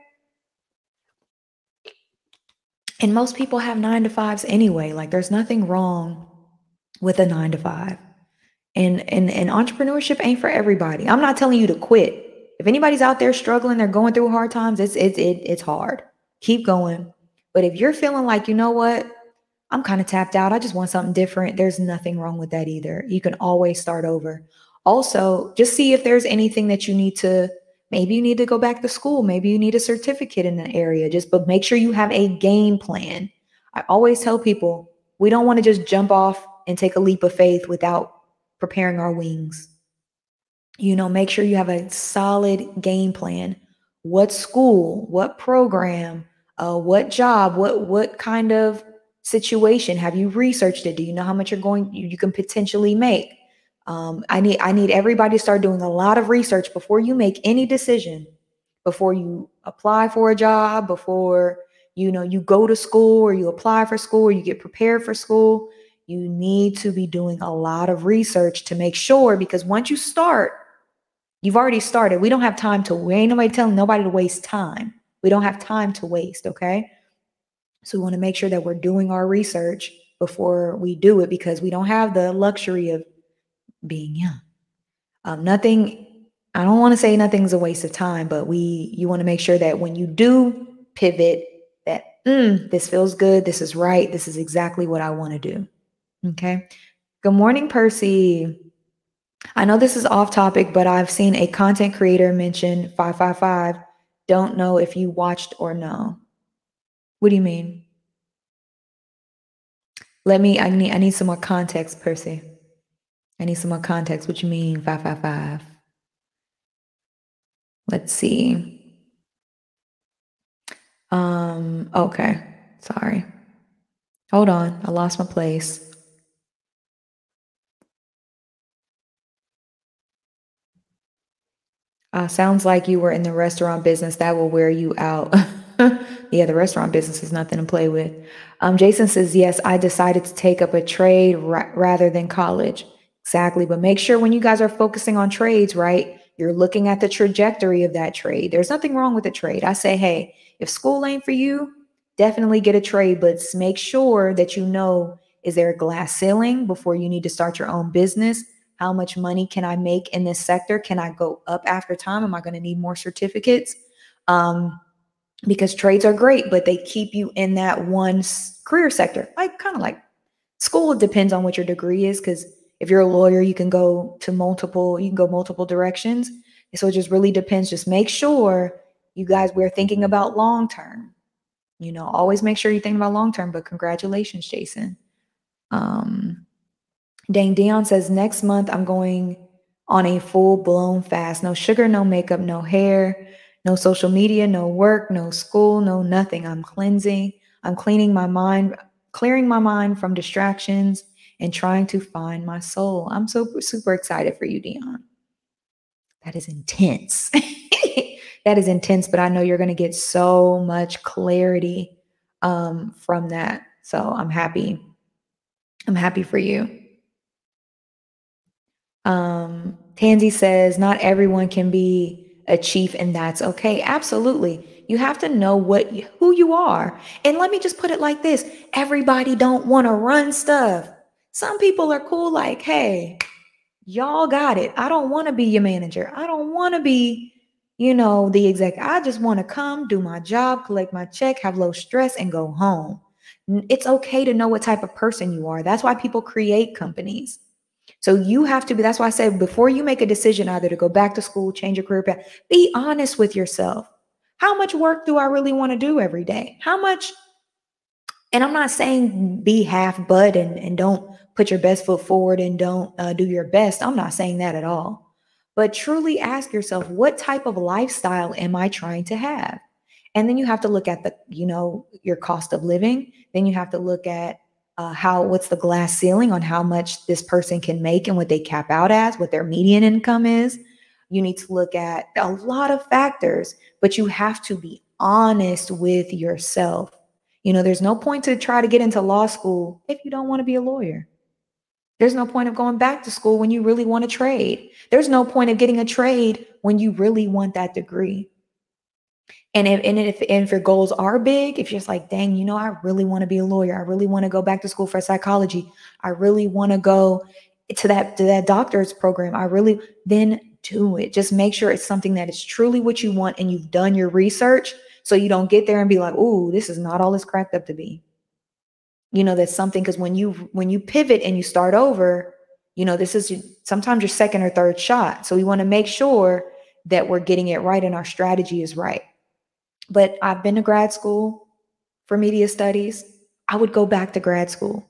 And most people have nine to fives anyway. Like there's nothing wrong with a nine to five. And, and, and entrepreneurship ain't for everybody. I'm not telling you to quit. If anybody's out there struggling, they're going through hard times, it's, it's, it, it's hard. Keep going. But if you're feeling like, you know what, I'm kind of tapped out, I just want something different, there's nothing wrong with that either. You can always start over. Also, just see if there's anything that you need to, maybe you need to go back to school. Maybe you need a certificate in an area, just, but make sure you have a game plan. I always tell people, we don't want to just jump off and take a leap of faith without preparing our wings. You know, make sure you have a solid game plan. What school, what program, uh, what job, what, what kind of situation have you researched it? Do you know how much you're going, you, you can potentially make? Um, I need, I need everybody to start doing a lot of research before you make any decision. before you apply for a job, before you know you go to school or you apply for school or you get prepared for school. You need to be doing a lot of research to make sure, because once you start, you've already started. We don't have time to wait. Ain't nobody telling nobody to waste time. We don't have time to waste, okay? So we want to make sure that we're doing our research before we do it, because we don't have the luxury of being young. Um, nothing, I don't want to say nothing's a waste of time, but we, you want to make sure that when you do pivot, that mm, this feels good, this is right, this is exactly what I want to do. Okay. Good morning, Percy. I know this is off topic, but I've seen a content creator mention five five five. Don't know if you watched or no. What do you mean? Let me, I need, I need some more context, Percy. I need some more context. What you mean, five five five? Let's see. Um, okay. Sorry. Hold on. I lost my place. Uh, sounds like you were in the restaurant business. That will wear you out. Yeah, the restaurant business is nothing to play with. Um, Jason says, yes, I decided to take up a trade ra- rather than college. Exactly. But make sure when you guys are focusing on trades, right, you're looking at the trajectory of that trade. There's nothing wrong with a trade. I say, hey, if school ain't for you, definitely get a trade, but make sure that you know, is there a glass ceiling before you need to start your own business? How much money can I make in this sector? Can I go up after time? Am I going to need more certificates? Um, because trades are great, but they keep you in that one career sector. Like kind of like school, it depends on what your degree is, because if you're a lawyer, you can go to multiple, you can go multiple directions. So it just really depends. Just make sure you guys, we're thinking about long term. You know, always make sure you think about long term, but congratulations, Jason. Um, Dane Dion says, next month I'm going on a full blown fast. No sugar, no makeup, no hair, no social media, no work, no school, no nothing. I'm cleansing. I'm cleaning my mind, clearing my mind from distractions and trying to find my soul. I'm so super excited for you, Dion. That is intense. That is intense, but I know you're going to get so much clarity um, from that. So I'm happy. I'm happy for you. Um, Tansy says, not everyone can be a chief, and that's okay. Absolutely. You have to know what who you are. And let me just put it like this. Everybody don't want to run stuff. Some people are cool, like, hey, y'all got it. I don't want to be your manager. I don't want to be, you know, the exec. I just want to come, do my job, collect my check, have low stress, and go home. It's okay to know what type of person you are. That's why people create companies. So you have to be, that's why I said, before you make a decision either to go back to school, change your career path, be honest with yourself. How much work do I really want to do every day? How much? And I'm not saying be half butt and, and don't put your best foot forward and don't uh, do your best. I'm not saying that at all. But truly ask yourself, what type of lifestyle am I trying to have? And then you have to look at the, you know, your cost of living. Then you have to look at uh, how, what's the glass ceiling on how much this person can make and what they cap out as, what their median income is. You need to look at a lot of factors, but you have to be honest with yourself. You know, there's no point to try to get into law school if you don't want to be a lawyer. There's no point of going back to school when you really want to trade. There's no point of getting a trade when you really want that degree. And if, and if, and if your goals are big, if you're just like, dang, you know, I really want to be a lawyer. I really want to go back to school for psychology. I really want to go to that, to that doctor's program. I really, then do it. Just make sure it's something that is truly what you want and you've done your research, so you don't get there and be like, ooh, this is not all it's cracked up to be. You know, that's something, because when you, when you pivot and you start over, you know, this is sometimes your second or third shot. So we want to make sure that we're getting it right and our strategy is right. But I've been to grad school for media studies. I would go back to grad school.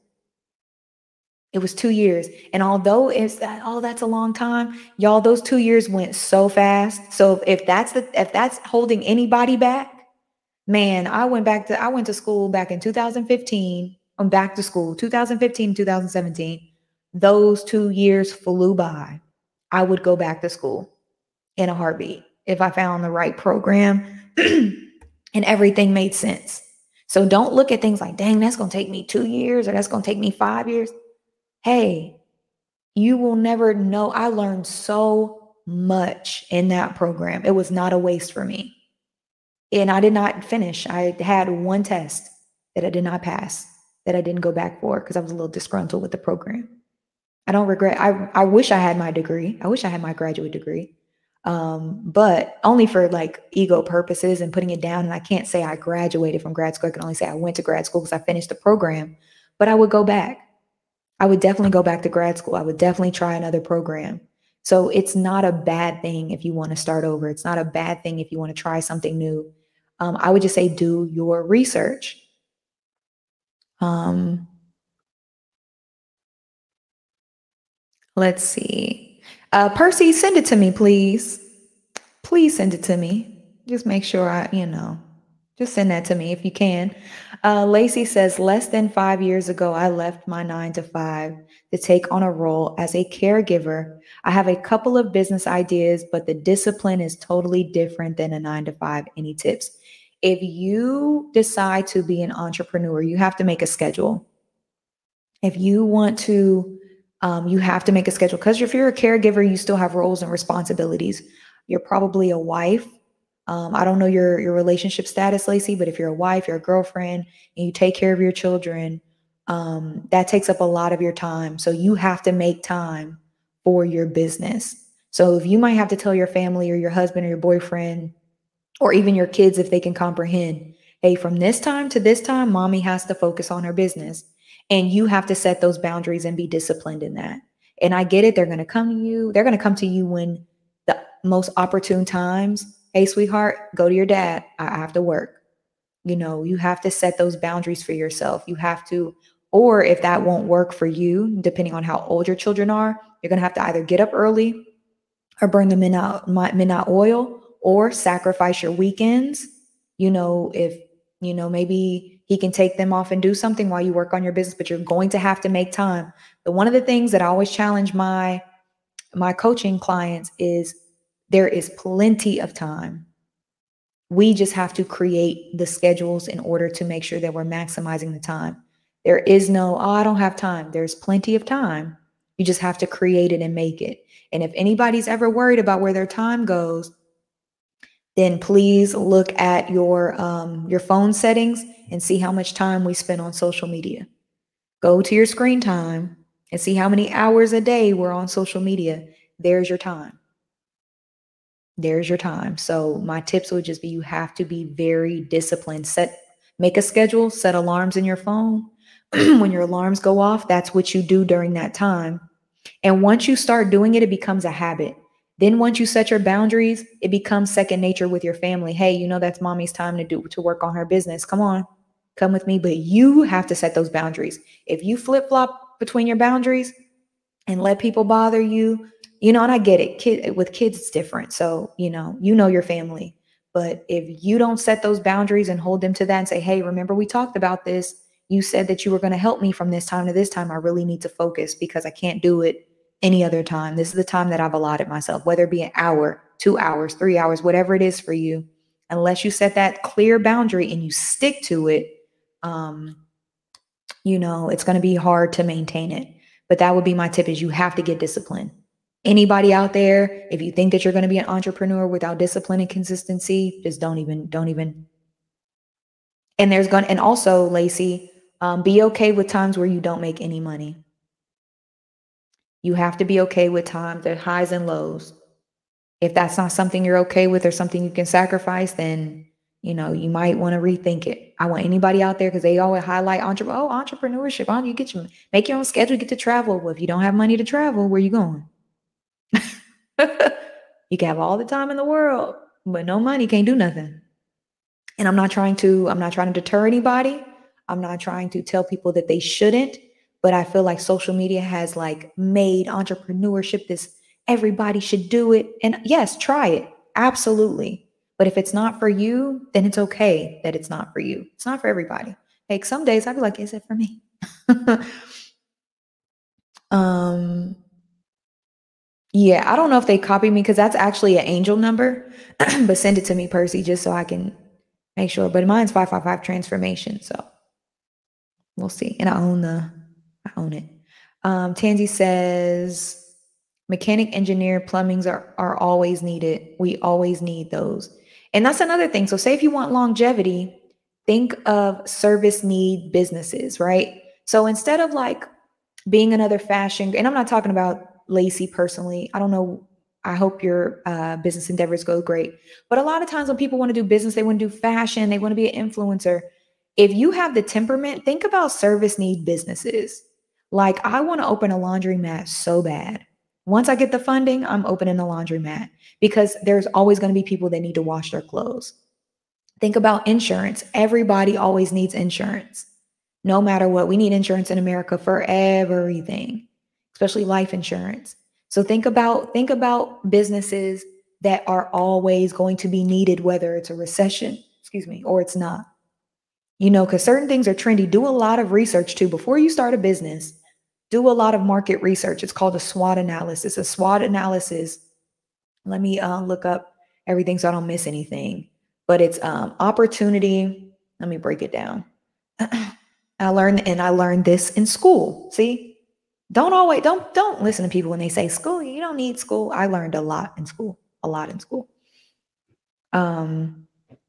It was two years. And although it's that, oh, that's a long time, y'all, those two years went so fast. So if that's the, if that's holding anybody back, man, I went back to, I went to school back in two thousand fifteen. I'm back to school, two thousand fifteen, two thousand seventeen. Those two years flew by. I would go back to school in a heartbeat. if I found the right program and everything made sense. So don't look at things like, dang, that's going to take me two years or that's going to take me five years. Hey, you will never know. I learned so much in that program. It was not a waste for me. And I did not finish. I had one test that I did not pass, that I didn't go back for because I was a little disgruntled with the program. I don't regret. I, I wish I had my degree. I wish I had my graduate degree. Um, but only for like ego purposes and putting it down. And I can't say I graduated from grad school. I can only say I went to grad school because I finished the program, but I would go back. I would definitely go back to grad school. I would definitely try another program. So it's not a bad thing if you want to start over. It's not a bad thing if you want to try something new. Um, I would just say do your research. Um, let's see. Uh, Percy, send it to me, please. Please send it to me. Just make sure I, you know, just send that to me if you can. Uh, Lacey says, less than five years ago, I left my nine to five to take on a role as a caregiver. I have a couple of business ideas, but the discipline is totally different than a nine to five. Any tips? If you decide to be an entrepreneur, you have to make a schedule. If you want to, um, you have to make a schedule because if you're a caregiver, you still have roles and responsibilities. You're probably a wife. Um, I don't know your, your relationship status, Lacey, but if you're a wife, you're a girlfriend, and you take care of your children, um, that takes up a lot of your time. So you have to make time for your business. So if you might have to tell your family or your husband or your boyfriend, or even your kids, if they can comprehend, hey, from this time to this time, mommy has to focus on her business. And you have to set those boundaries and be disciplined in that. And I get it. They're going to come to you. They're going to come to you when the most opportune times. Hey, sweetheart, go to your dad. I have to work. You know, you have to set those boundaries for yourself. You have to, or if that won't work for you, depending on how old your children are, you're going to have to either get up early or burn the midnight, midnight oil or sacrifice your weekends. You know, if, you know, maybe he can take them off and do something while you work on your business, but you're going to have to make time. But one of the things that I always challenge my, my coaching clients is there is plenty of time. We just have to create the schedules in order to make sure that we're maximizing the time. There is no, oh, I don't have time. There's plenty of time. You just have to create it and make it. And if anybody's ever worried about where their time goes, then please look at your, um, your phone settings and see how much time we spend on social media. Go to your screen time and see how many hours a day we're on social media. There's your time. There's your time. So my tips would just be, you have to be very disciplined. Set, make a schedule, set alarms in your phone. When your alarms go off, that's what you do during that time. And once you start doing it, it becomes a habit. Then once you set your boundaries, it becomes second nature with your family. Hey, you know, that's mommy's time to do, to work on her business. Come on, come with me. But you have to set those boundaries. If you flip flop between your boundaries and let people bother you, you know, and I get it. Kid, with kids, it's different. So, you know, you know your family. But if you don't set those boundaries and hold them to that and say, hey, remember we talked about this. You said that you were going to help me from this time to this time. I really need to focus because I can't do it any other time. This is the time that I've allotted myself, whether it be an hour, two hours, three hours, whatever it is for you. Unless you set that clear boundary and you stick to it, um, you know, it's going to be hard to maintain it. But that would be my tip, is you have to get disciplined. Anybody out there, if you think that you're going to be an entrepreneur without discipline and consistency, just don't even, don't even. And there's going to, and also, Lacey, um, be okay with times where you don't make any money. You have to be okay with times, the highs and lows. If that's not something you're okay with or something you can sacrifice, then, you know, you might want to rethink it. I want anybody out there, because they always highlight entre- oh, entrepreneurship. Oh, you get your, make your own schedule, get to travel. Well, if you don't have money to travel, where you going? You can have all the time in the world, but no money, can't do nothing. And I'm not trying to, I'm not trying to deter anybody. I'm not trying to tell people that they shouldn't, but I feel like social media has like made entrepreneurship this, everybody should do it. And yes, try it. Absolutely. But if it's not for you, then it's okay that it's not for you. It's not for everybody. Like some days I'd be like, is it for me? um, Yeah, I don't know if they copied me because that's actually an Angel number, but send it to me, Percy, just so I can make sure. But mine's five five five transformation, so we'll see. And I own the, I own it. Um, Tansy says, mechanic, engineer, plumbings are, are always needed. We always need those. And that's another thing. So say if you want longevity, think of service need businesses, right? So instead of like being another fashion, and I'm not talking about Lacey personally. I don't know. I hope your uh, business endeavors go great. But a lot of times when people want to do business, they want to do fashion, they want to be an influencer. If you have the temperament, think about service need businesses. Like, I want to open a laundromat so bad. Once I get the funding, I'm opening a laundromat because there's always going to be people that need to wash their clothes. Think about insurance. Everybody always needs insurance. No matter what, we need insurance in America for everything, especially life insurance. So think about think about businesses that are always going to be needed, whether it's a recession, excuse me, or it's not. You know, because certain things are trendy. Do a lot of research too. Before you start a business, do a lot of market research. It's called a SWOT analysis. A SWOT analysis, let me uh, look up everything so I don't miss anything. But it's um, opportunity. Let me break it down. I learned, and I learned this in school. See, don't always don't don't listen to people when they say school. You don't need school. I learned a lot in school, a lot in school. Um,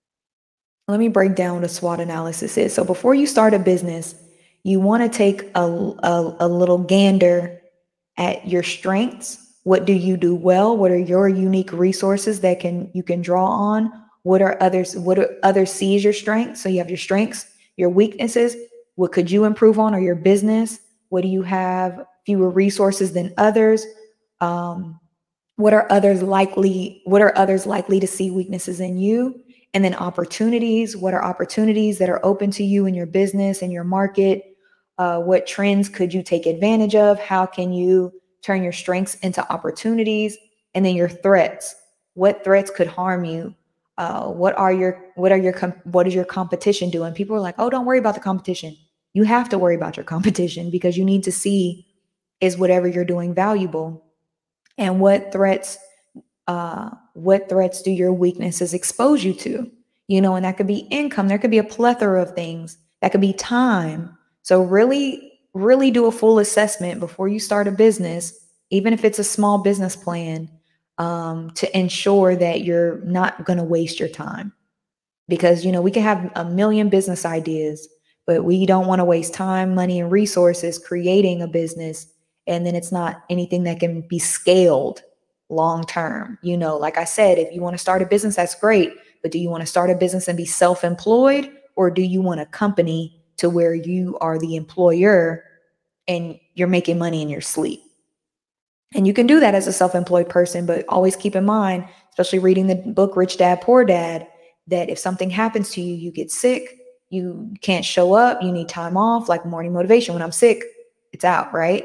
let me break down what a SWOT analysis is. So before you start a business, you want to take a, a, a little gander at your strengths. What do you do well? What are your unique resources that can you can draw on? What are others? What are others see as your strengths? So you have your strengths, your weaknesses. What could you improve on, or your business? What do you have fewer resources than others? Um, what are others likely? What are others likely to see weaknesses in you? And then opportunities. What are opportunities that are open to you in your business and your market? Uh, what trends could you take advantage of? How can you turn your strengths into opportunities? And then your threats. What threats could harm you? Uh, what are your what are your what is your competition doing? People are like, oh, don't worry about the competition. You have to worry about your competition because you need to see, is whatever you're doing valuable, and what threats uh, what threats do your weaknesses expose you to? You know, and that could be income. There could be a plethora of things. That could be time. So really, really do a full assessment before you start a business, even if it's a small business plan, um, to ensure that you're not going to waste your time. Because, you know, we can have a million business ideas, but we don't want to waste time, money, and resources creating a business. And then it's not anything that can be scaled long term. You know, like I said, if you want to start a business, that's great. But do you want to start a business and be self-employed, or do you want a company to where you are the employer and you're making money in your sleep? And you can do that as a self-employed person, but always keep in mind, especially reading the book Rich Dad, Poor Dad, that if something happens to you, you get sick, you can't show up, you need time off, like morning motivation. When I'm sick, it's out, right?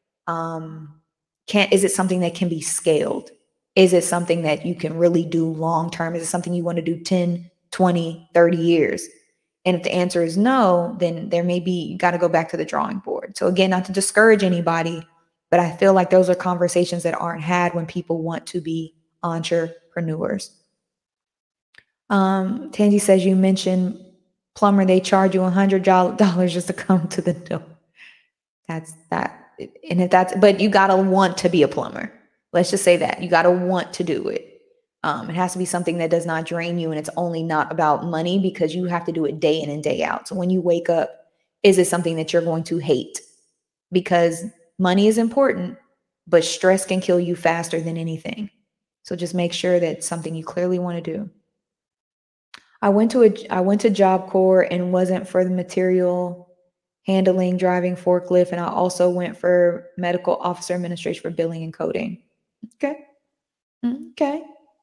Um, can't, is it something that can be scaled? Is it something that you can really do long term? Is it something you want to do ten, twenty, thirty years? And if the answer is no, then there may be, you got to go back to the drawing board. So again, not to discourage anybody, but I feel like those are conversations that aren't had when people want to be entrepreneurs. Um, Tansy says, you mentioned plumber, they charge you a hundred dollars just to come to the door. That's that. And if that's, but you got to want to be a plumber. Let's just say that you got to want to do it. Um, it has to be something that does not drain you. And it's only not about money, because you have to do it day in and day out. So when you wake up, is it something that you're going to hate? Because money is important, but stress can kill you faster than anything. So just make sure that it's something you clearly want to do. I went to a I went to Job Corps and wasn't for the material handling, driving forklift, and I also went for medical officer administration for billing and coding. Okay. Okay.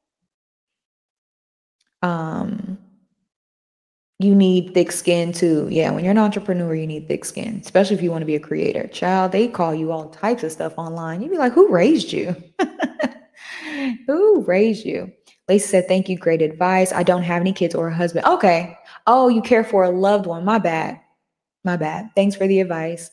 Um, you need thick skin too. Yeah, when you're an entrepreneur, you need thick skin, especially if you want to be a creator. Child, they call you all types of stuff online. You'd be like, who raised you? Who raised you? Lacey said, thank you. Great advice. I don't have any kids or a husband. Okay. Oh, you care for a loved one. My bad. My bad. Thanks for the advice.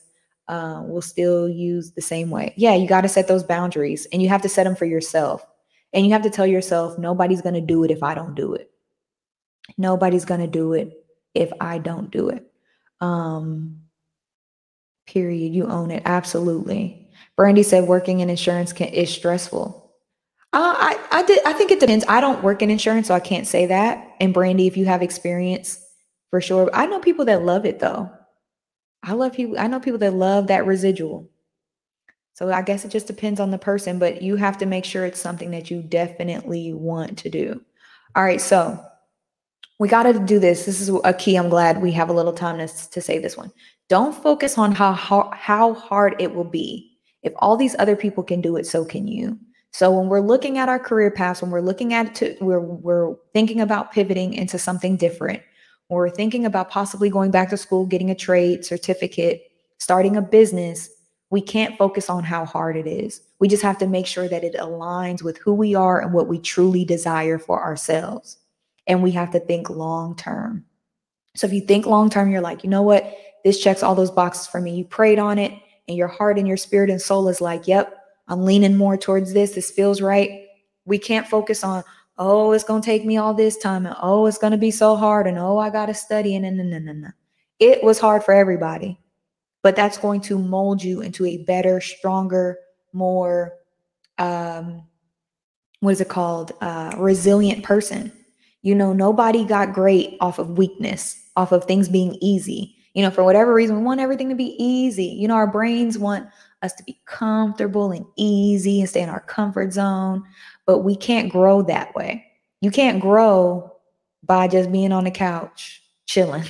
uh, will still use the same way. Yeah, you got to set those boundaries, and you have to set them for yourself. And you have to tell yourself, nobody's going to do it if I don't do it. Nobody's going to do it if I don't do it. Um, period. You own it. Absolutely. Brandy said working in insurance can, is stressful. Uh, I, I did. I think it depends. I don't work in insurance, so I can't say that. And Brandy, if you have experience, for sure. I know people that love it though. I love people. I know people that love that residual. So I guess it just depends on the person, but you have to make sure it's something that you definitely want to do. All right. So we got to do this. This is a key. I'm glad we have a little time to, to say this one. Don't focus on how, how, how hard it will be. If all these other people can do it, so can you. So when we're looking at our career paths, when we're looking at it, to, we're, we're thinking about pivoting into something different, when we're thinking about possibly going back to school, getting a trade certificate, starting a business, we can't focus on how hard it is. We just have to make sure that it aligns with who we are and what we truly desire for ourselves. And we have to think long term. So if you think long term, you're like, you know what? This checks all those boxes for me. You prayed on it, and your heart and your spirit and soul is like, yep, I'm leaning more towards this. This feels right. We can't focus on, oh, it's going to take me all this time, and oh, it's going to be so hard, and oh, I got to study, and no, no, no, no. It was hard for everybody, but that's going to mold you into a better, stronger, more, um, what is it called? Uh, resilient person. You know, nobody got great off of weakness, off of things being easy. You know, for whatever reason, we want everything to be easy. You know, our brains want us to be comfortable and easy and stay in our comfort zone, but we can't grow that way. You can't grow by just being on the couch, chilling.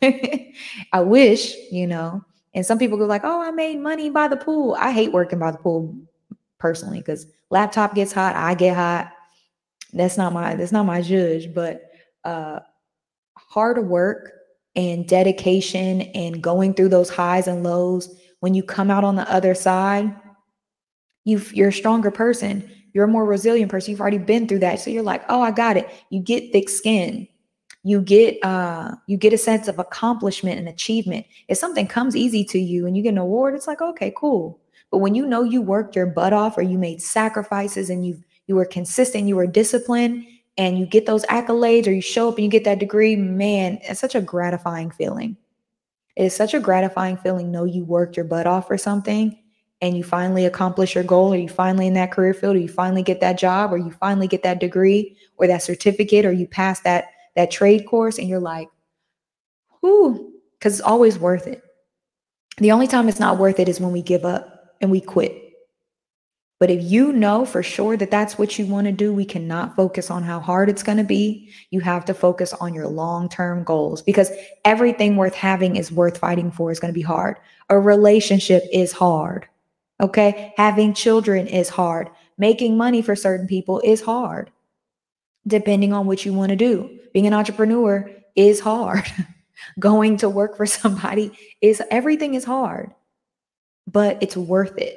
I wish, you know, and some people go like, oh, I made money by the pool. I hate working by the pool personally, because laptop gets hot, I get hot. That's not my, that's not my judge, but uh, hard work and dedication and going through those highs and lows, when you come out on the other side, you've, you're a stronger person. You're a more resilient person. You've already been through that. So you're like, oh, I got it. You get thick skin. You get, uh, you get a sense of accomplishment and achievement. If something comes easy to you and you get an award, it's like, okay, cool. But when you know you worked your butt off, or you made sacrifices, and you you were consistent, you were disciplined, and you get those accolades, or you show up and you get that degree, man, it's such a gratifying feeling. It is such a gratifying feeling. Know you worked your butt off for something, and you finally accomplish your goal, or you finally in that career field, or you finally get that job, or you finally get that degree or that certificate, or you pass that that trade course, and you're like, whoo, because it's always worth it. The only time it's not worth it is when we give up and we quit. But if you know for sure that that's what you want to do, we cannot focus on how hard it's going to be. You have to focus on your long-term goals, because everything worth having is worth fighting for. Is going to be hard. A relationship is hard. Okay. Having children is hard. Making money for certain people is hard, depending on what you want to do. Being an entrepreneur is hard. Going to work for somebody is, everything is hard, but it's worth it.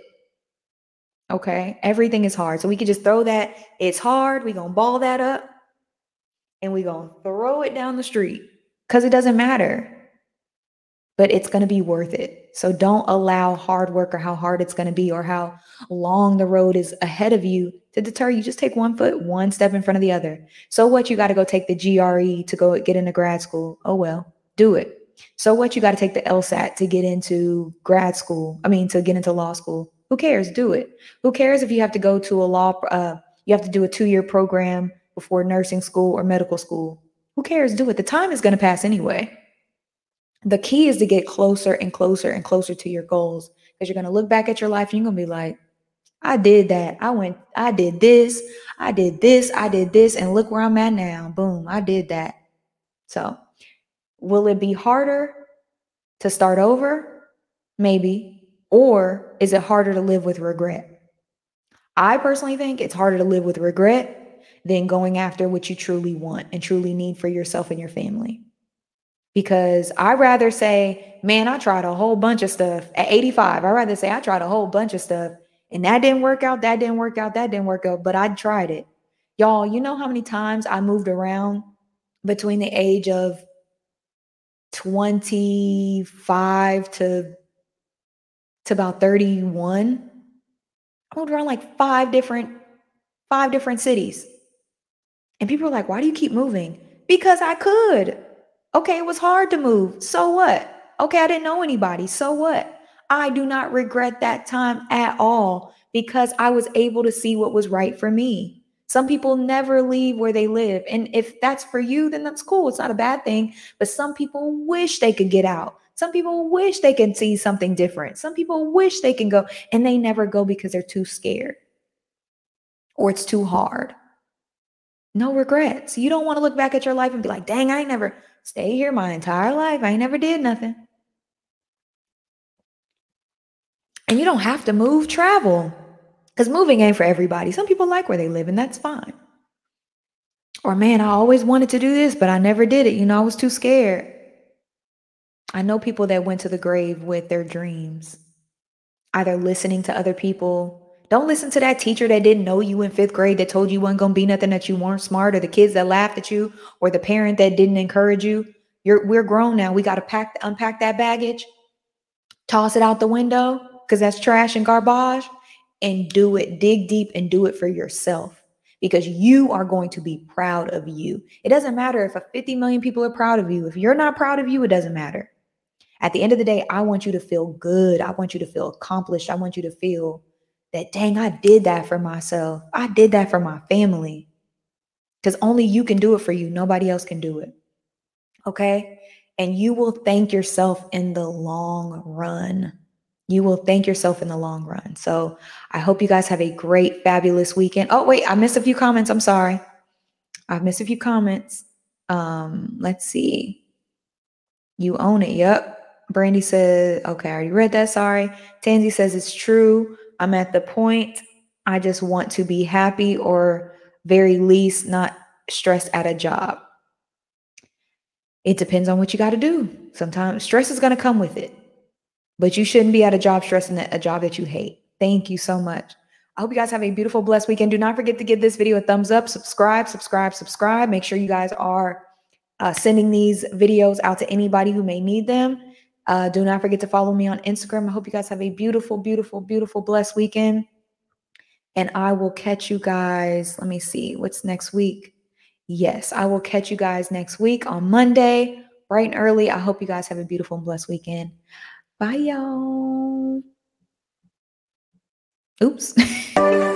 Okay. Everything is hard. So we could just throw that, it's hard. We're going to ball that up and we're going to throw it down the street, because it doesn't matter, but it's going to be worth it. So don't allow hard work, or how hard it's going to be, or how long the road is ahead of you, to deter you. Just take one foot, one step in front of the other. So what? You got to go take the G R E to go get into grad school. Oh, well, do it. So what? You got to take the LSAT to get into grad school. I mean, to get into law school. Who cares? Do it. Who cares if you have to go to a law, uh, you have to do a two-year program before nursing school or medical school. Who cares? Do it. The time is going to pass anyway. The key is to get closer and closer and closer to your goals, because you're going to look back at your life and you're going to be like, I did that. I went, I did this. I did this. I did this. And look where I'm at now. Boom. I did that. So will it be harder to start over? Maybe. Or is it harder to live with regret? I personally think it's harder to live with regret than going after what you truly want and truly need for yourself and your family. Because I'd rather say, man, I tried a whole bunch of stuff at eighty-five. I'd rather say I tried a whole bunch of stuff and that didn't work out, that didn't work out, that didn't work out, but I tried it. Y'all, you know how many times I moved around between the age of twenty-five to to about thirty-one, I moved around like five different, five different cities. And people are like, why do you keep moving? Because I could. Okay, it was hard to move. So what? Okay, I didn't know anybody. So what? I do not regret that time at all because I was able to see what was right for me. Some people never leave where they live. And if that's for you, then that's cool. It's not a bad thing. But some people wish they could get out. Some people wish they can see something different. Some people wish they can go and they never go because they're too scared or it's too hard. No regrets. You don't want to look back at your life and be like, dang, I ain't never stayed here my entire life. I ain't never did nothing. And you don't have to move, travel. Because moving ain't for everybody. Some people like where they live, and that's fine. Or, man, I always wanted to do this, but I never did it. You know, I was too scared. I know people that went to the grave with their dreams, either listening to other people. Don't listen to that teacher that didn't know you in fifth grade that told you wasn't going to be nothing, that you weren't smart, or the kids that laughed at you, or the parent that didn't encourage you. You're, we're grown now. We got to pack, unpack that baggage, toss it out the window because that's trash and garbage, and do it. Dig deep and do it for yourself because you are going to be proud of you. It doesn't matter if a fifty million people are proud of you. If you're not proud of you, it doesn't matter. At the end of the day, I want you to feel good. I want you to feel accomplished. I want you to feel that, dang, I did that for myself. I did that for my family. Because only you can do it for you. Nobody else can do it. Okay? And you will thank yourself in the long run. You will thank yourself in the long run. So I hope you guys have a great, fabulous weekend. Oh, wait, I missed a few comments. I'm sorry. I've missed a few comments. Um, let's see. You own it. Yep. Brandy says, okay, I already read that. Sorry. Tansy says it's true. I'm at the point I just want to be happy, or very least not stressed at a job. It depends on what you got to do. Sometimes stress is going to come with it, but you shouldn't be at a job stressing at a job that you hate. Thank you so much. I hope you guys have a beautiful, blessed weekend. Do not forget to give this video a thumbs up, subscribe, subscribe, subscribe. Make sure you guys are uh, sending these videos out to anybody who may need them. Uh, do not forget to follow me on Instagram. I hope you guys have a beautiful, beautiful, beautiful, blessed weekend. And I will catch you guys. Let me see. What's next week? Yes, I will catch you guys next week on Monday, bright and early. I hope you guys have a beautiful and blessed weekend. Bye, y'all. Oops.